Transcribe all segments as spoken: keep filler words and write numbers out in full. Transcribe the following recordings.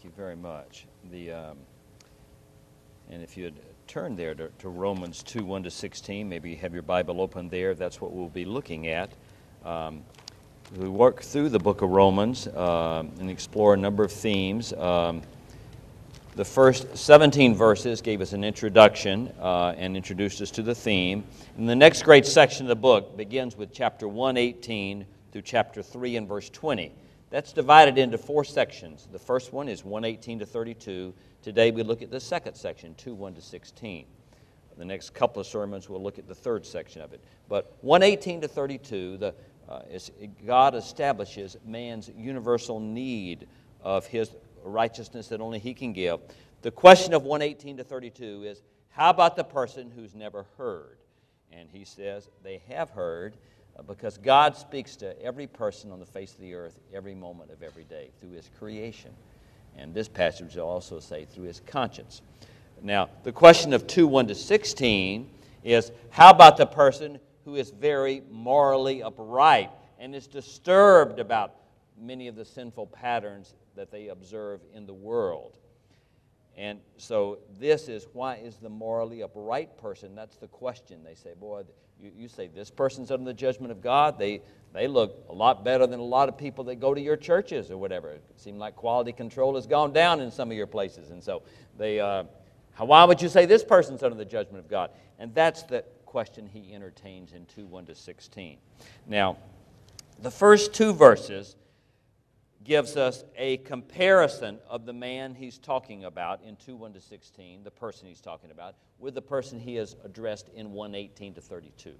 you very much. The um, and if you had turned there to, to Romans two, one to sixteen, maybe you have your Bible open there. That's what we'll be looking at. Um, we work through the book of Romans uh, and explore a number of themes. Um, the first seventeen verses gave us an introduction uh, and introduced us to the theme. And the next great section of the book begins with chapter one eighteen through chapter three and verse twenty. That's divided into four sections. The first one is one eighteen to thirty-two. Today we look at the second section, two one to sixteen. The next couple of sermons we'll look at the third section of it. But one eighteen to thirty-two, the, uh, is, God establishes man's universal need of His righteousness that only He can give. The question of one eighteen to thirty-two is, how about the person who's never heard? And he says they have heard, because God speaks to every person on the face of the earth every moment of every day through His creation. And this passage will also say through His conscience. Now, the question of two one to sixteen is, how about the person who is very morally upright and is disturbed about many of the sinful patterns that they observe in the world? And so this is, why is the morally upright person? That's the question. They say, boy, you, you say this person's under the judgment of God. They they look a lot better than a lot of people that go to your churches or whatever. It seems like quality control has gone down in some of your places. And so they, uh, how, why would you say this person's under the judgment of God? And that's the question he entertains in two one to sixteen. Now, the first two verses gives us a comparison of the man he's talking about in two one to sixteen, the person he's talking about, with the person he has addressed in one eighteen to thirty-two.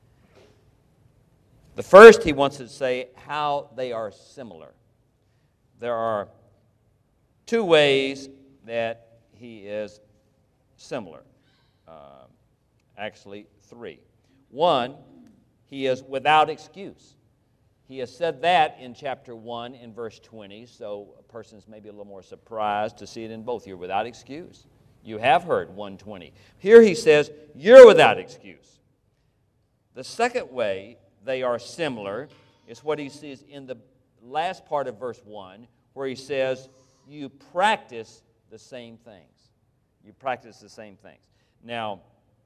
The first, he wants to say how they are similar. There are two ways that he is similar. Uh, actually, three. One, he is without excuse. He has said that in chapter one in verse twenty, so a person's maybe a little more surprised to see it in both. You're without excuse. You have heard one twenty. Here he says, you're without excuse. The second way they are similar is what he sees in the last part of verse one, where he says, you practice the same things. You practice the same things. Now,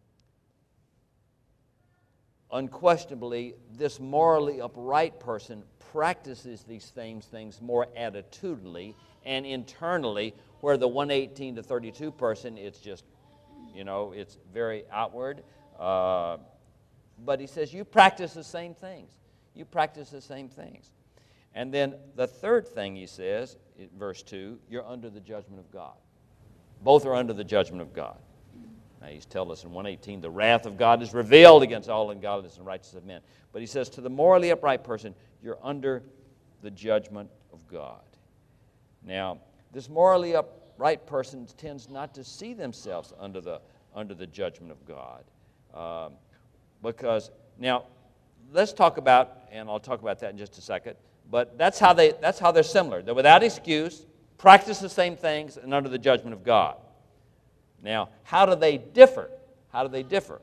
unquestionably, this morally upright person practices these same things more attitudinally and internally, where the one eighteen to thirty-two person, it's just, you know, it's very outward. Uh, but he says, you practice the same things. You practice the same things. And then the third thing he says, in verse two, you're under the judgment of God. Both are under the judgment of God. Now, he's telling us in one eighteen, the wrath of God is revealed against all ungodliness and righteousness of men. But he says to the morally upright person, you're under the judgment of God. Now, this morally upright person tends not to see themselves under the, under the judgment of God. Um, because, now, let's talk about, and I'll talk about that in just a second, but that's how, they, that's how they're similar. They're without excuse, practice the same things, and under the judgment of God. Now, how do they differ? How do they differ?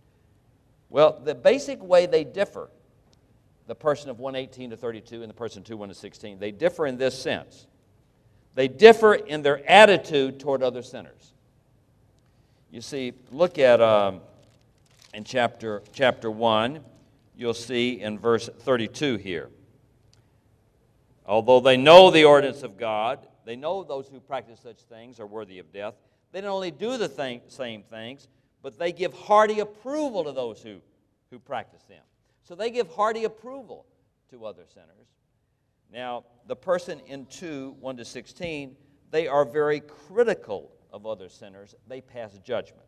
Well, the basic way they differ, the person of one eighteen to thirty-two and the person two one to sixteen, they differ in this sense. They differ in their attitude toward other sinners. You see, look at um, in chapter, chapter one, you'll see in verse thirty-two here. Although they know the ordinance of God, they know those who practice such things are worthy of death. They don't only do the thing, same things, but they give hearty approval to those who, who practice them. So they give hearty approval to other sinners. Now, the person in two, one to sixteen, they are very critical of other sinners. They pass judgment.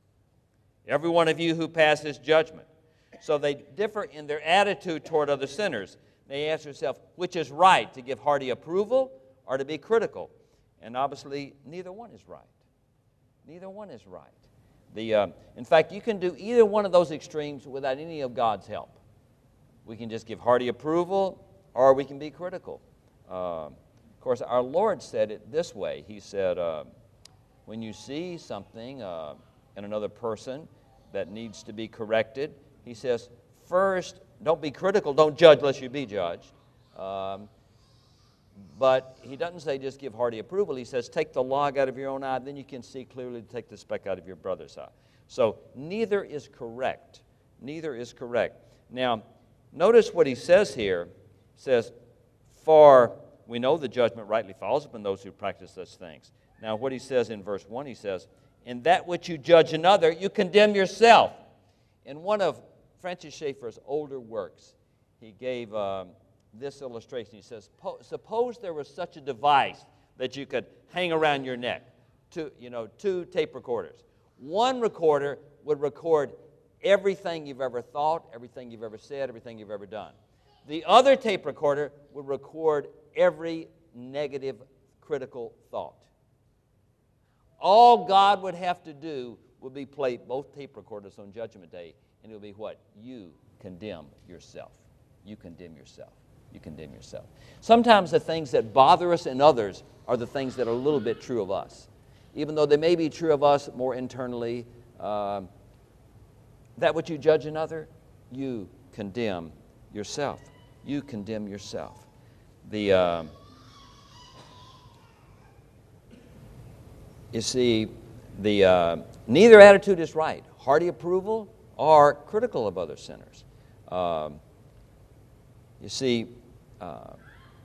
Every one of you who passes judgment. So they differ in their attitude toward other sinners. They ask themselves, which is right, to give hearty approval or to be critical? And obviously, neither one is right. Neither one is right. The, uh, in fact, you can do either one of those extremes without any of God's help. We can just give hearty approval, or we can be critical. Uh, of course, our Lord said it this way. He said, uh, when you see something uh, in another person that needs to be corrected, He says, first, don't be critical, don't judge lest you be judged. Um, But he doesn't say just give hearty approval. He says take the log out of your own eye, then you can see clearly to take the speck out of your brother's eye. So neither is correct. Neither is correct. Now, notice what he says here. He says, for we know the judgment rightly falls upon those who practice such things. Now, what he says in verse one, he says, in that which you judge another, you condemn yourself. In one of Francis Schaeffer's older works, he gave um, this illustration. He says, suppose there was such a device that you could hang around your neck, two, you know, two tape recorders. One recorder would record everything you've ever thought, everything you've ever said, everything you've ever done. The other tape recorder would record every negative, critical thought. All God would have to do would be play both tape recorders on Judgment Day, and it would be what? You condemn yourself. You condemn yourself. You condemn yourself. Sometimes the things that bother us in others are the things that are a little bit true of us. Even though they may be true of us more internally, uh, that which you judge another, you condemn yourself. You condemn yourself. The uh, you see, the uh, neither attitude is right. Hearty approval or critical of other sinners. Um, you see, uh,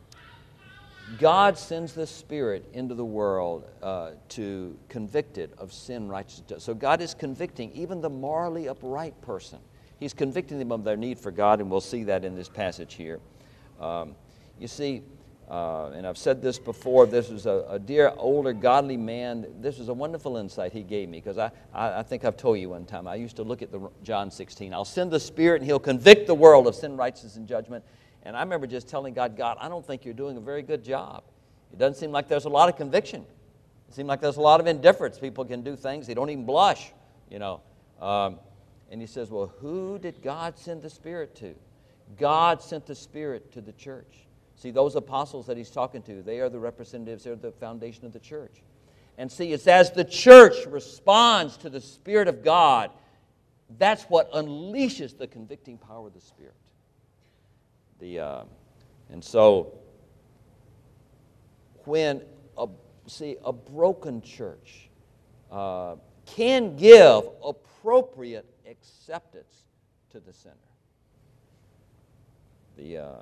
God sends the Spirit into the world uh, to convict it of sin, righteousness. So God is convicting even the morally upright person. He's convicting them of their need for God, and we'll see that in this passage here. Um, you see, uh, and I've said this before, this was a, a dear, older, godly man. This was a wonderful insight he gave me, because I, I, I think I've told you one time, I used to look at the John sixteen. I'll send the Spirit, and He'll convict the world of sin, righteousness, and judgment. And I remember just telling God, God, I don't think you're doing a very good job. It doesn't seem like there's a lot of conviction. It seems like there's a lot of indifference. People can do things, they don't even blush, you know. Um, and he says, well, who did God send the Spirit to? God sent the Spirit to the church. See, those apostles that he's talking to, they are the representatives, they're the foundation of the church. And see, it's as the church responds to the Spirit of God, that's what unleashes the convicting power of the Spirit. The, uh, and so, when, a, see, a broken church uh, can give appropriate acceptance to the sinner. The, uh,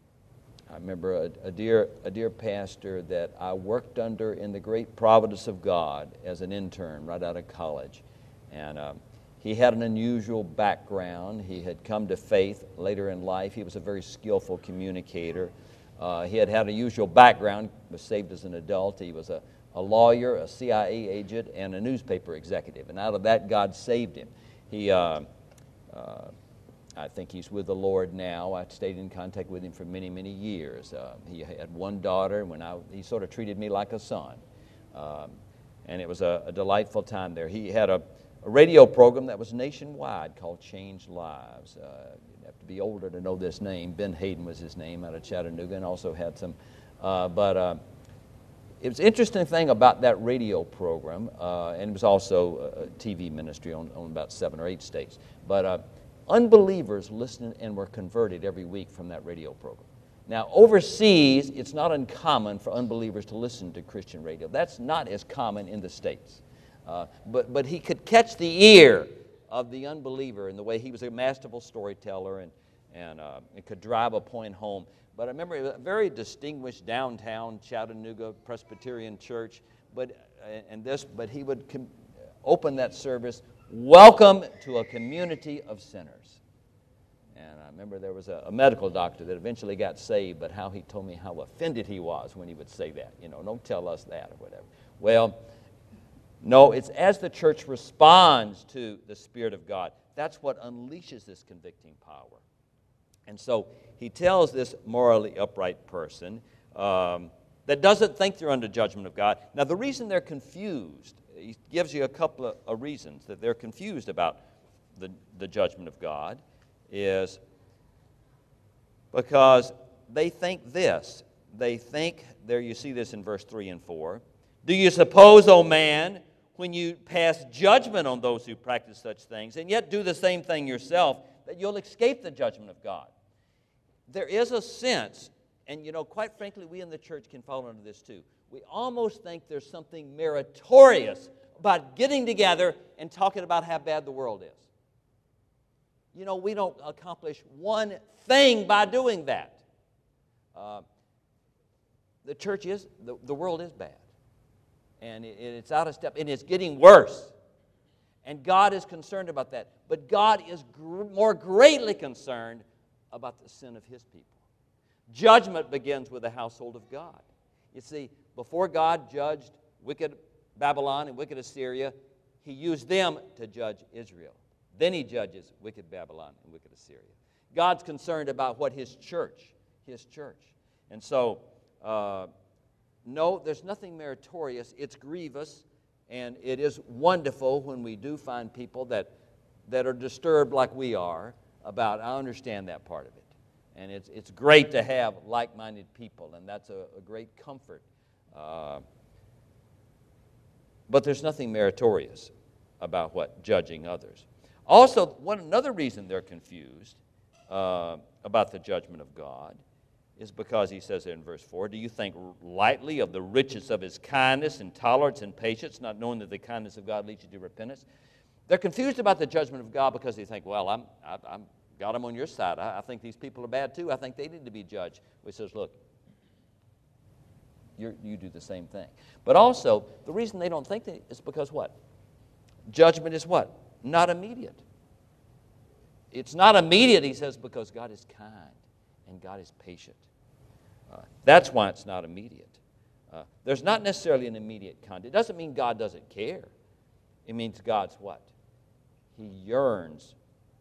I remember a, a, dear, a dear pastor that I worked under in the great providence of God as an intern right out of college. And um, he had an unusual background. He had come to faith later in life. He was a very skillful communicator. Uh, he had had a usual background, was saved as an adult. He was a, a lawyer, a C I A agent, and a newspaper executive. And out of that, God saved him. He, uh, uh, I think he's with the Lord now. I stayed in contact with him for many, many years. Uh, he had one daughter. When I, he sort of treated me like a son. Um, and it was a, a delightful time there. He had a A radio program that was nationwide called Change Lives. Uh, you'd have to be older to know this name. Ben Hayden was his name, out of Chattanooga, and also had some. Uh, but uh, it was an interesting thing about that radio program, uh, and it was also a T V ministry on, on about seven or eight states. But uh, unbelievers listened and were converted every week from that radio program. Now, overseas, it's not uncommon for unbelievers to listen to Christian radio. That's not as common in the States. Uh, but, but he could catch the ear of the unbeliever in the way he was a masterful storyteller and, and uh, it could drive a point home. But I remember a very distinguished downtown Chattanooga Presbyterian church, but, and this, but he would com- open that service, welcome to a community of sinners. And I remember there was a, a medical doctor that eventually got saved, but how he told me how offended he was when he would say that. You know, don't tell us that or whatever. Well, no, it's as the church responds to the Spirit of God. That's what unleashes this convicting power. And so he tells this morally upright person um, that doesn't think they're under judgment of God. Now, the reason they're confused, he gives you a couple of, of reasons that they're confused about the, the judgment of God, is because they think this. They think, there you see this in verse three and four, do you suppose, O man, when you pass judgment on those who practice such things, and yet do the same thing yourself, that you'll escape the judgment of God? There is a sense and you know, quite frankly, we in the church can fall into this too. We almost think there's something meritorious about getting together and talking about how bad the world is. You know, we don't accomplish one thing by doing that. Uh, the church is, the, the world is bad. And it, it's out of step, and it's getting worse. And God is concerned about that. But God is gr- more greatly concerned about the sin of His people. Judgment begins with the household of God. You see, before God judged wicked Babylon and wicked Assyria, He used them to judge Israel. Then He judges wicked Babylon and wicked Assyria. God's concerned about what His church, His church. And so, uh, no, there's nothing meritorious. It's grievous, and it is wonderful when we do find people that, that are disturbed like we are about, I understand that part of it. And it's, it's great to have like-minded people, and that's a, a great comfort. Uh, but there's nothing meritorious about what? Judging others. Also, one another reason they're confused uh, about the judgment of God is because he says there in verse four, do you think lightly of the riches of His kindness and tolerance and patience, not knowing that the kindness of God leads you to repentance? They're confused about the judgment of God because they think, well, I'm, I, I'm God, I'm on your side. I, I think these people are bad too. I think they need to be judged. He says, look, you're, you do the same thing. But also, the reason they don't think that is because what? Judgment is what? Not immediate. It's not immediate, he says, because God is kind and God is patient. Uh, that's why it's not immediate. Uh, there's not necessarily an immediate kind. It doesn't mean God doesn't care. It means God's what? He yearns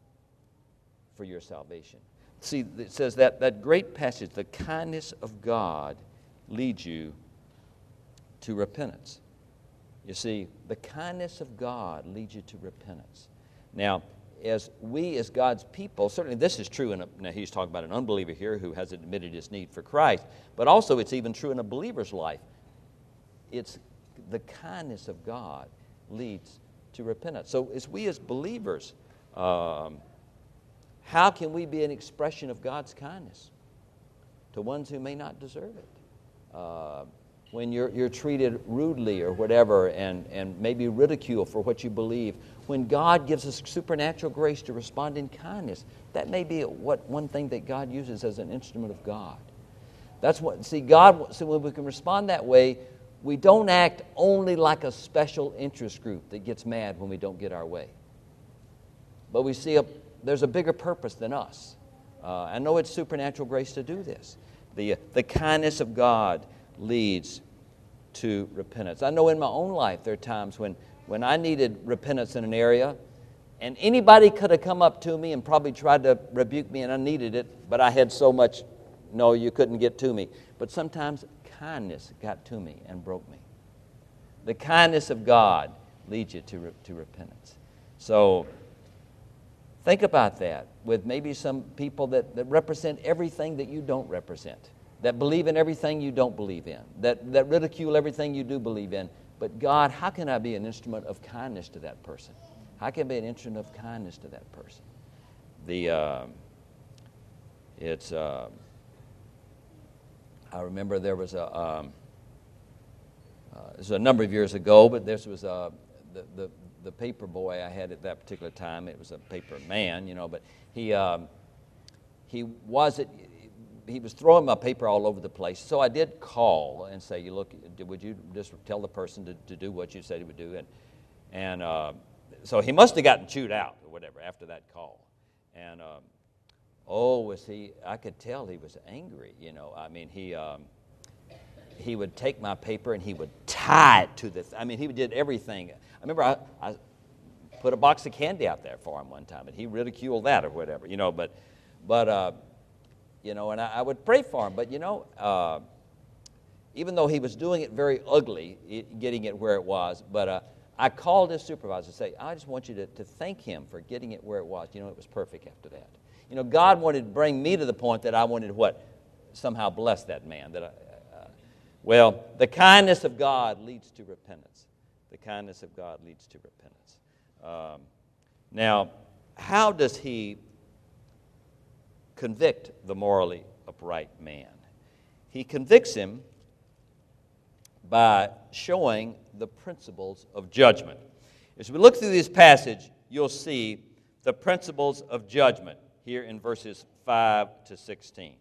for your salvation. See, it says that, that great passage, the kindness of God leads you to repentance. You see, the kindness of God leads you to repentance. Now, as we, as God's people, certainly this is true in a, now he's talking about an unbeliever here who hasn't admitted his need for Christ, but also it's even true in a believer's life. It's the kindness of God leads to repentance. So as we as believers, um, how can we be an expression of God's kindness to ones who may not deserve it? Uh, when you're, you're treated rudely or whatever and, and maybe ridiculed for what you believe, when God gives us supernatural grace to respond in kindness, that may be what one thing that God uses as an instrument of God. That's what, see, God, so when we can respond that way, we don't act only like a special interest group that gets mad when we don't get our way. But we see a, there's a bigger purpose than us. Uh, I know it's supernatural grace to do this. The, the kindness of God leads to repentance. I know in my own life there are times when, when I needed repentance in an area, and anybody could have come up to me and probably tried to rebuke me, and I needed it, but I had so much, no, you couldn't get to me. But sometimes kindness got to me and broke me. The kindness of God leads you to, re- to repentance. So think about that with maybe some people that, that represent everything that you don't represent, that believe in everything you don't believe in, that, that ridicule everything you do believe in. But God, how can I be an instrument of kindness to that person? How can I be an instrument of kindness to that person? The uh, it's uh, I remember there was a um, uh, this was a number of years ago, but this was uh, the the the paper boy I had at that particular time. It was a paper man, you know, but he um, he wasn't. He was throwing my paper all over the place. So I did call and say, "You look, would you just tell the person to, to do what you said he would do?" And and uh, so he must have gotten chewed out or whatever after that call. And um, oh, was he? I could tell he was angry. You know, I mean, he um, he would take my paper and he would tie it to the. Th- I mean, he did everything. I remember I, I put a box of candy out there for him one time, and he ridiculed that or whatever. You know, but but. Uh, You know, and I, I would pray for him. But, you know, uh, even though he was doing it very ugly, it, getting it where it was, but uh, I called his supervisor to say, I just want you to, to thank him for getting it where it was. You know, it was perfect after that. You know, God wanted to bring me to the point that I wanted to what? Somehow bless that man. That I, uh, well, the kindness of God leads to repentance. The kindness of God leads to repentance. Um, now, how does he convict the morally upright man? he convicts him by showing the principles of judgment. As we look through this passage, you'll see the principles of judgment here in verses five to sixteen.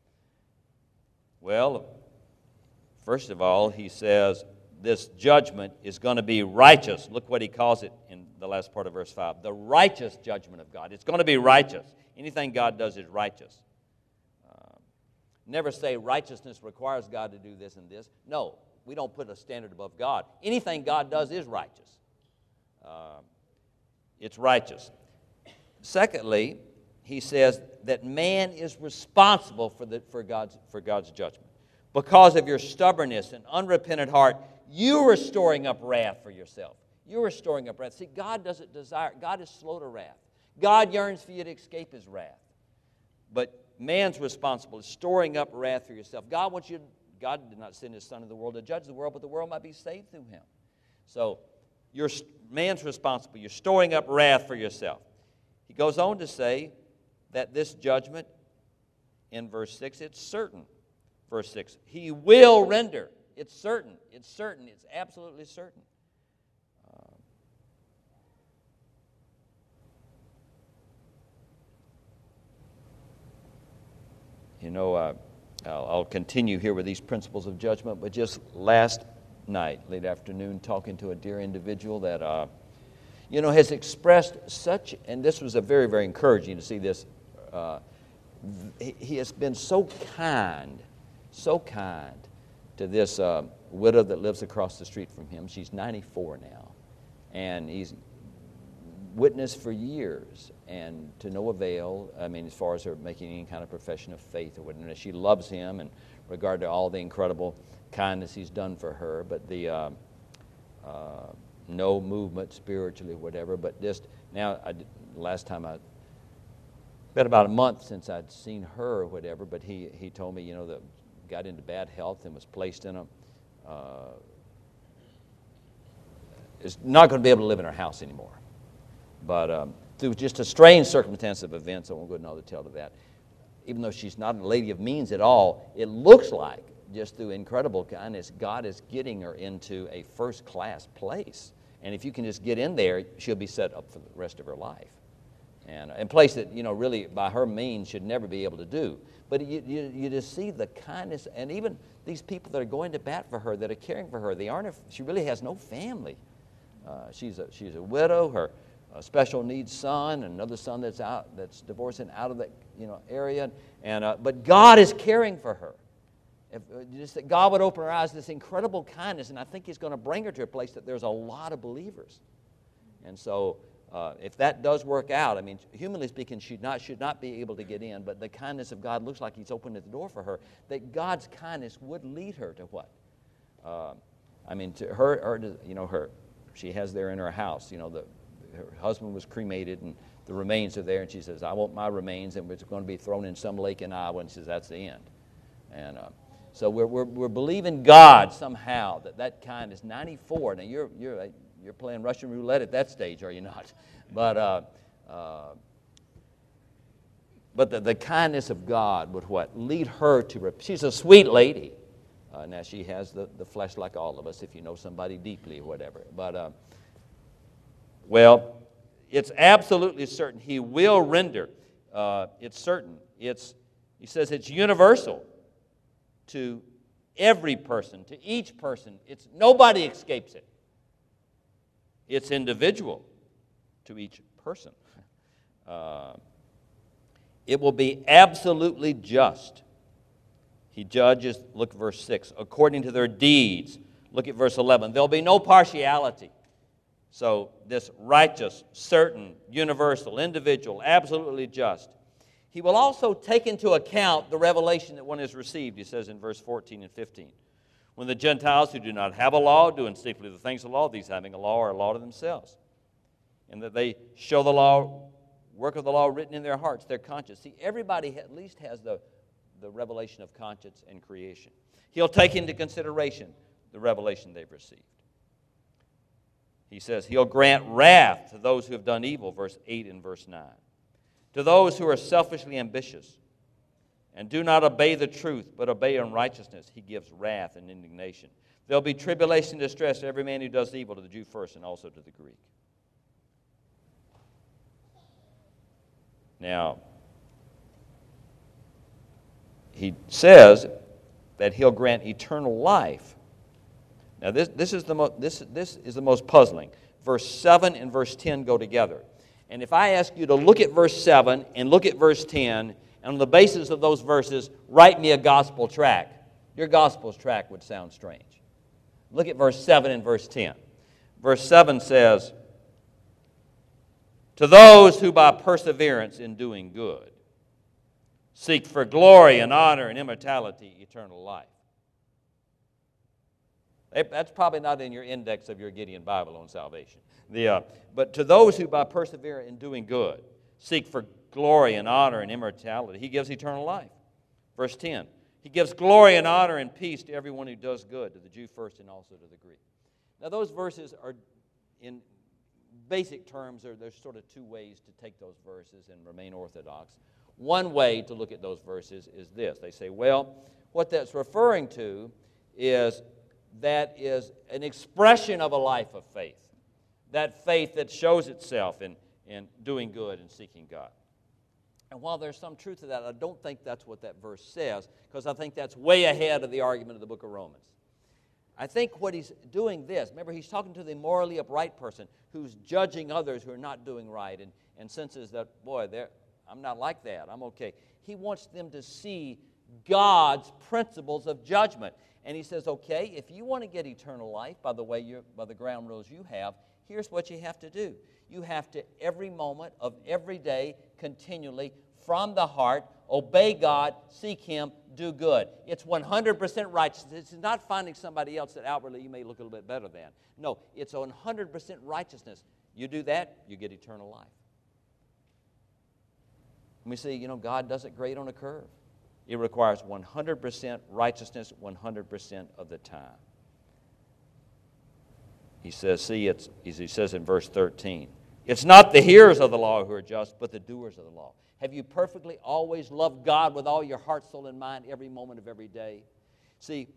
Well, first of all, he says this judgment is going to be righteous. Look what he calls it in the last part of verse five. The righteous judgment of God. It's going to be righteous. Anything God does is righteous. Uh, never say righteousness requires God to do this and this. No, we don't put a standard above God. Anything God does is righteous. Uh, it's righteous. Secondly, he says that man is responsible for, the, for, God's, for God's judgment. Because of your stubbornness and unrepentant heart, you are storing up wrath for yourself. You are storing up wrath. See, God doesn't desire, God is slow to wrath. God yearns for you to escape His wrath. But man's responsible is storing up wrath for yourself. God wants you, God did not send His Son into the world to judge the world, but the world might be saved through Him. So, you're, man's responsible. You're storing up wrath for yourself. He goes on to say that this judgment, in verse six, it's certain. Verse six, He will render. It's certain. It's certain. It's absolutely certain. Uh, you know, uh, I'll, I'll continue here with these principles of judgment, but just last night, late afternoon, talking to a dear individual that, uh, you know, has expressed such, and this was a very, very encouraging to see this. Uh, he has been so kind, so kind to this uh, widow that lives across the street from him. She's ninety-four now, and he's witnessed for years, and to no avail. I mean, as far as her making any kind of profession of faith or whatever. She loves him in regard to all the incredible kindness he's done for her, but the uh, uh, no movement spiritually, whatever. But just now, I, last time I, been about a month since I'd seen her or whatever. But he he told me, you know, that got into bad health and was placed in a. Uh, is not going to be able to live in her house anymore. But um, through just a strange circumstance of events, I won't go into all detail to that. Even though she's not a lady of means at all, it looks like, just through incredible kindness, God is getting her into a first-class place. And if you can just get in there, she'll be set up for the rest of her life. And a place that, you know, really by her means should never be able to do. But you, you, you just see the kindness, and even these people that are going to bat for her, that are caring for her, they aren't. A, she really has no family. Uh, she's a she's a widow. Her uh, special needs son, and another son that's out that's divorcing out of that you know area. And uh, but God is caring for her. If, uh, just that God would open her eyes to this incredible kindness, and I think He's going to bring her to a place that there's a lot of believers. And so, uh, if that does work out, I mean, humanly speaking, she not should not be able to get in. But the kindness of God looks like He's opened the door for her. That God's kindness would lead her to what? Uh, I mean, to her, her, you know, her. She has there in her house, you know, the, her husband was cremated and the remains are there, and she says, I want my remains, and it's going to be thrown in some lake in Iowa, and she says, that's the end. And uh, so we're, we're, we're believing God somehow that that kind is ninety-four. Now, you're, you're, you're playing Russian roulette at that stage, are you not? But uh, uh, but the, the kindness of God would what? Lead her to, rep- she's a sweet lady. Uh, now, she has the, the flesh like all of us, if you know somebody deeply or whatever. But, uh, well, it's absolutely certain. He will render. Uh, it's certain. It's, he says it's universal to every person, to each person. It's nobody escapes it. It's individual to each person. Uh, it will be absolutely just. He judges, look at verse six, according to their deeds. Look at verse eleven. There'll be no partiality. So this righteous, certain, universal, individual, absolutely just. He will also take into account the revelation that one has received, he says in verse fourteen and fifteen. When the Gentiles who do not have a law do instinctively the things of the law, these having a law are a law to themselves. And that they show the law, work of the law written in their hearts, their conscience. See, everybody at least has the the revelation of conscience and creation. He'll take into consideration the revelation they've received. He says He'll grant wrath to those who have done evil, verse eight and verse nine. To those who are selfishly ambitious and do not obey the truth, but obey unrighteousness, he gives wrath and indignation. There'll be tribulation and distress to every man who does evil, to the Jew first and also to the Greek. Now, he says that he'll grant eternal life. Now, this, this, is the mo- this, this is the most puzzling. Verse seven and verse ten go together. And if I ask you to look at verse seven and look at verse ten, and on the basis of those verses, write me a gospel tract, your gospel tract would sound strange. Look at verse seven and verse ten. Verse seven says, to those who by perseverance in doing good seek for glory and honor and immortality, eternal life. That's probably not in your index of your Gideon Bible on salvation. The, uh, but to those who by perseverance in doing good seek for glory and honor and immortality, he gives eternal life. Verse ten, he gives glory and honor and peace to everyone who does good, to the Jew first and also to the Greek. Now those verses are, in basic terms, are, there's sort of two ways to take those verses and remain orthodox. One way to look at those verses is this. They say, well, what that's referring to is that is an expression of a life of faith. That faith that shows itself in, in doing good and seeking God. And while there's some truth to that, I don't think that's what that verse says, because I think that's way ahead of the argument of the book of Romans. I think what he's doing this, remember he's talking to the morally upright person who's judging others who are not doing right and, and senses that, boy, I'm not like that, I'm okay. He wants them to see God's principles of judgment. And he says, okay, if you want to get eternal life by the way you by the ground rules you have, here's what you have to do. You have to, every moment of every day, continually, from the heart, obey God, seek Him, do good. It's one hundred percent righteousness. It's not finding somebody else that outwardly you may look a little bit better than. No, it's one hundred percent righteousness. You do that, you get eternal life. And we see, you know, God doesn't grade on a curve. It requires one hundred percent righteousness one hundred percent of the time. He says, see, it's, as he says in verse thirteen, it's not the hearers of the law who are just, but the doers of the law. Have you perfectly always loved God with all your heart, soul, and mind every moment of every day? See,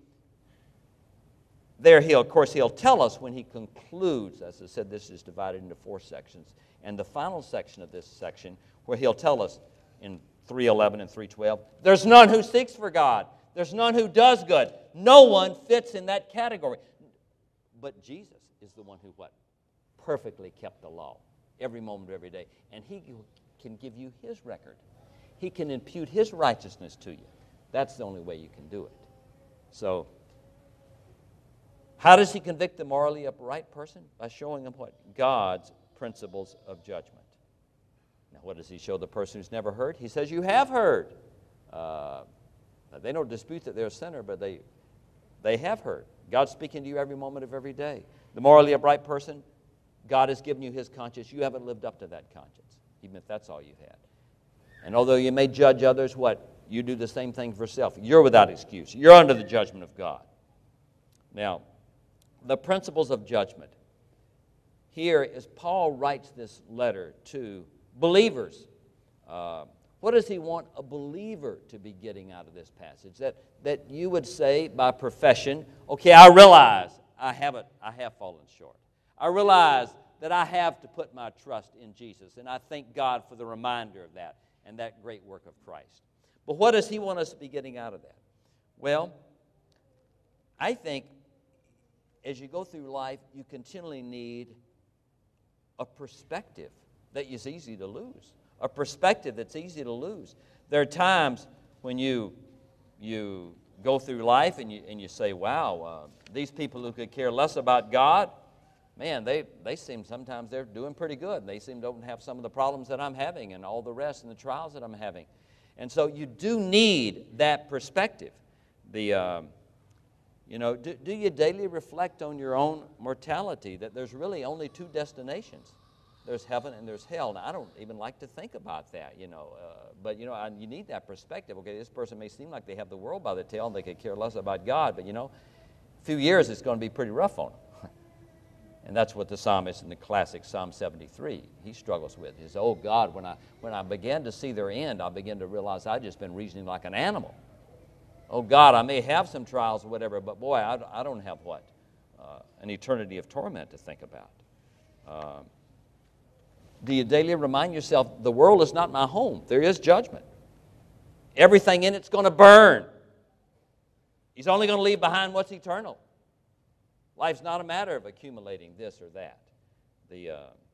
there he'll, of course, he'll tell us when he concludes, as I said, this is divided into four sections, and the final section of this section, where he'll tell us in three eleven and three twelve, there's none who seeks for God. There's none who does good. No one fits in that category. But Jesus is the one who what? Perfectly kept the law every moment of every day. And he can give you his record. He can impute his righteousness to you. That's the only way you can do it. So, how does he convict the morally upright person? By showing him what? God's principles of judgment. Now, what does he show the person who's never heard? He says, you have heard. Uh, they don't dispute that they're a sinner, but they, they have heard. God's speaking to you every moment of every day. The morally upright person, God has given you his conscience. You haven't lived up to that conscience, even if that's all you've had. And although you may judge others, what? You do the same thing for yourself. You're without excuse. You're under the judgment of God. Now, the principles of judgment. Here, as Paul writes this letter to believers, uh, what does he want a believer to be getting out of this passage? That, that you would say by profession, okay, I realize I haven't, I have fallen short. I realize that I have to put my trust in Jesus, and I thank God for the reminder of that and that great work of Christ. But what does he want us to be getting out of that? Well, I think as you go through life, you continually need a perspective that is easy to lose, a perspective that's easy to lose. There are times when you you go through life and you and you say, wow, uh, these people who could care less about God, man, they, they seem sometimes they're doing pretty good. They seem to don't have some of the problems that I'm having and all the rest and the trials that I'm having. And so you do need that perspective. The um, you know, do, do you daily reflect on your own mortality, that there's really only two destinations? There's heaven and there's hell. Now, I don't even like to think about that, you know. Uh, but, you know, I, you need that perspective. Okay, this person may seem like they have the world by the tail and they could care less about God. But, you know, a few years it's going to be pretty rough on them. And that's what the psalmist in the classic Psalm seventy-three, he struggles with. He says, oh God, when I, when I began to see their end, I began to realize I'd just been reasoning like an animal. Oh God, I may have some trials or whatever, but boy, I, I don't have what? Uh, an eternity of torment to think about. Um, do you daily remind yourself, the world is not my home. There is judgment. Everything in it's going to burn. He's only going to leave behind what's eternal. Life's not a matter of accumulating this or that. The, uh,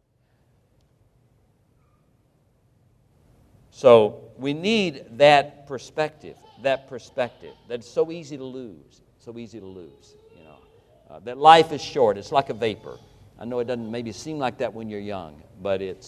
so we need that perspective, that perspective that's so easy to lose, so easy to lose. You know, uh, that life is short. It's like a vapor. I know it doesn't maybe seem like that when you're young, but it's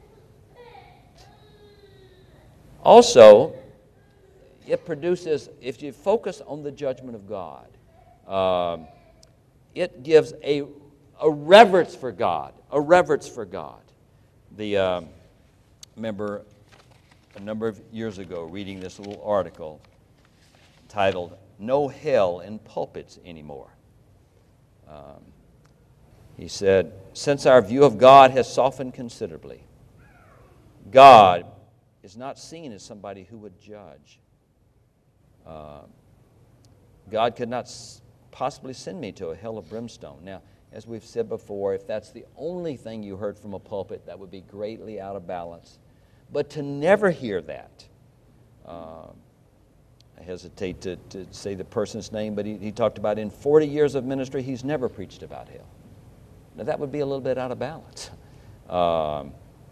also it produces. If you focus on the judgment of God. Um, It gives a, a reverence for God, a reverence for God. The um, remember a number of years ago reading this little article titled "No Hell in Pulpits Anymore." Um, he said, since our view of God has softened considerably, God is not seen as somebody who would judge. Uh, God could not possibly send me to a hell of brimstone. Now, as we've said before, if that's the only thing you heard from a pulpit, that would be greatly out of balance. But to never hear that, uh, I hesitate to, to say the person's name, but he, he talked about in forty years of ministry, he's never preached about hell. Now, that would be a little bit out of balance. Um,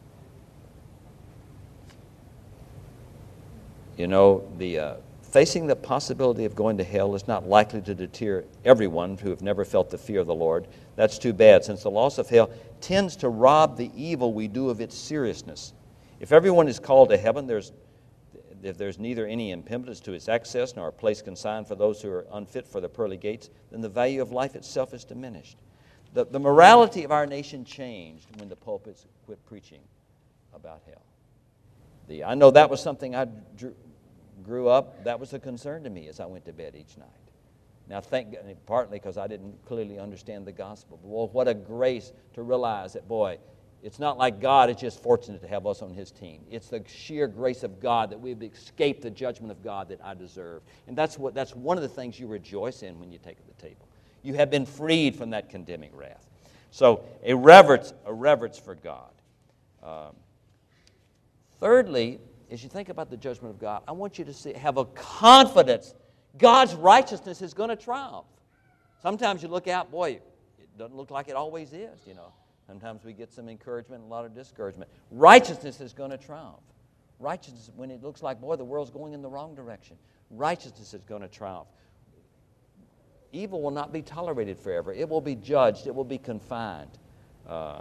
you know, the... Uh, Facing the possibility of going to hell is not likely to deter everyone who have never felt the fear of the Lord. That's too bad, since the loss of hell tends to rob the evil we do of its seriousness. If everyone is called to heaven, there's, if there's neither any impediments to its access nor a place consigned for those who are unfit for the pearly gates, then the value of life itself is diminished. The, the morality of our nation changed when the pulpits quit preaching about hell. The, I know that was something I drew, grew up, that was a concern to me as I went to bed each night. Now, thank partly because I didn't clearly understand the gospel. But, well, what a grace to realize that, boy, it's not like God is just fortunate to have us on His team. It's the sheer grace of God that we've escaped the judgment of God that I deserve. And that's what that's one of the things you rejoice in when you take at the table. You have been freed from that condemning wrath. So, a reverence, a reverence for God. Um, thirdly, as you think about the judgment of God, I want you to see, have a confidence God's righteousness is going to triumph. Sometimes you look out, boy, it doesn't look like it always is, you know. Sometimes we get some encouragement and a lot of discouragement. Righteousness is going to triumph. Righteousness, when it looks like, boy, the world's going in the wrong direction, righteousness is going to triumph. Evil will not be tolerated forever. It will be judged. It will be confined. Uh,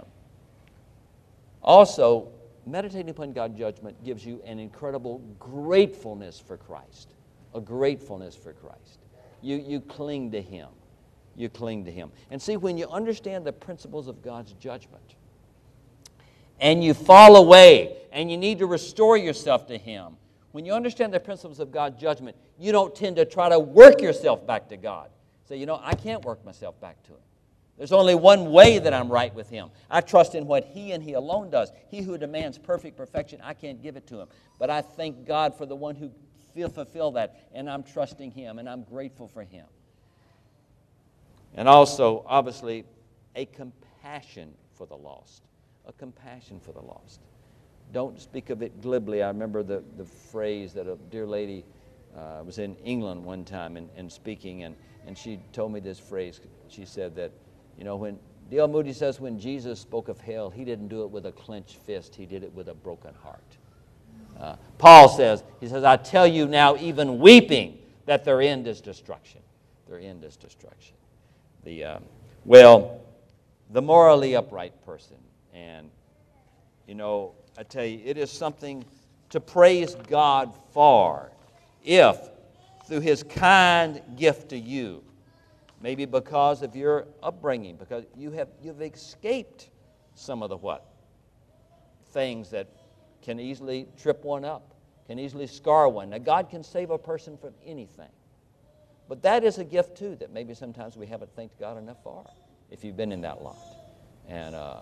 also, meditating upon God's judgment gives you an incredible gratefulness for Christ. A gratefulness for Christ. You, you cling to Him. You cling to Him. And see, when you understand the principles of God's judgment, and you fall away, and you need to restore yourself to Him, when you understand the principles of God's judgment, you don't tend to try to work yourself back to God. Say, you know, I can't work myself back to Him. There's only one way that I'm right with Him. I trust in what He and He alone does. He who demands perfect perfection, I can't give it to Him. But I thank God for the one who will fulfill that, and I'm trusting Him, and I'm grateful for Him. And also, obviously, a compassion for the lost. A compassion for the lost. Don't speak of it glibly. I remember the, the phrase that a dear lady uh, was in England one time and, and speaking, and, and she told me this phrase. She said that, you know, when D L Moody says when Jesus spoke of hell, He didn't do it with a clenched fist. He did it with a broken heart. Uh, Paul says, he says, I tell you now, even weeping, that their end is destruction. Their end is destruction. The um, well, the morally upright person, and you know, I tell you, it is something to praise God for, if through His kind gift to you, maybe because of your upbringing, because you have you've escaped some of the what things that can easily trip one up, can easily scar one. Now, God can save a person from anything. But that is a gift, too, that maybe sometimes we haven't thanked God enough for, if you've been in that lot. And uh,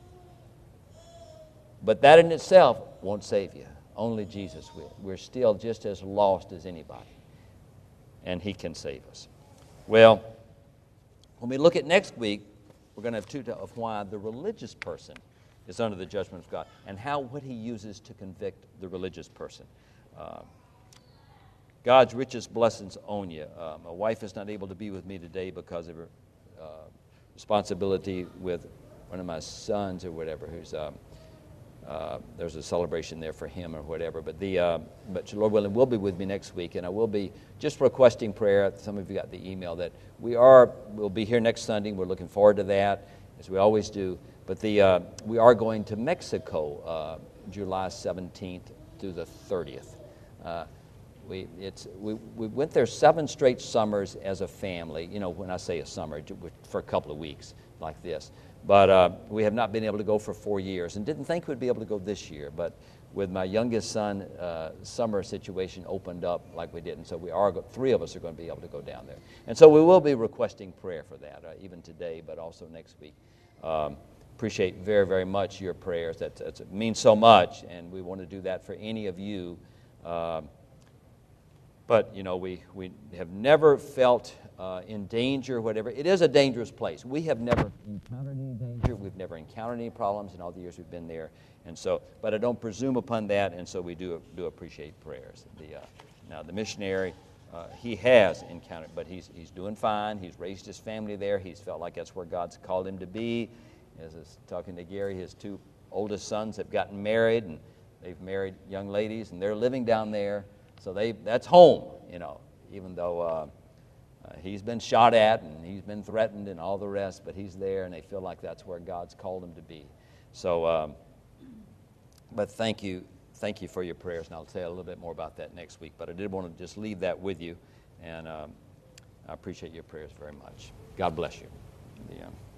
but that in itself won't save you. Only Jesus will. We're still just as lost as anybody, and He can save us. Well, when we look at next week, we're going to have two of why the religious person is under the judgment of God, and how what He uses to convict the religious person. Uh, God's richest blessings on you. Uh, my wife is not able to be with me today because of her uh, responsibility with one of my sons or whatever, who's um, uh, there's a celebration there for him or whatever. But the uh, but Lord willing, will be with me next week, and I will be just requesting prayer. Some of you got the email that we are. We'll be here next Sunday. We're looking forward to that, as we always do. But the uh, we are going to Mexico uh, July seventeenth through the thirtieth. Uh, We, it's, we, we went there seven straight summers as a family. You know, when I say a summer, for a couple of weeks like this. But uh, we have not been able to go for four years and didn't think we'd be able to go this year. But with my youngest son, uh, summer situation opened up like we did. And so we are, three of us are going to be able to go down there. And so we will be requesting prayer for that, uh, even today, but also next week. Um, appreciate very, very much your prayers. That, that's, it means so much, and we want to do that for any of you. Um, But, you know, we, we have never felt uh, in danger or whatever. It is a dangerous place. We have never encountered any danger. We've never encountered any problems in all the years we've been there. And so, but I don't presume upon that, and so we do do appreciate prayers. The, uh, now, the missionary, uh, he has encountered, but he's, he's doing fine. He's raised his family there. He's felt like that's where God's called him to be. As I was talking to Gary, his two oldest sons have gotten married, and they've married young ladies, and they're living down there. So they that's home, you know, even though uh, uh, he's been shot at and he's been threatened and all the rest, but he's there, and they feel like that's where God's called him to be. So, um, but thank you, thank you for your prayers, and I'll tell you a little bit more about that next week. But I did want to just leave that with you, and um, I appreciate your prayers very much. God bless you. Yeah.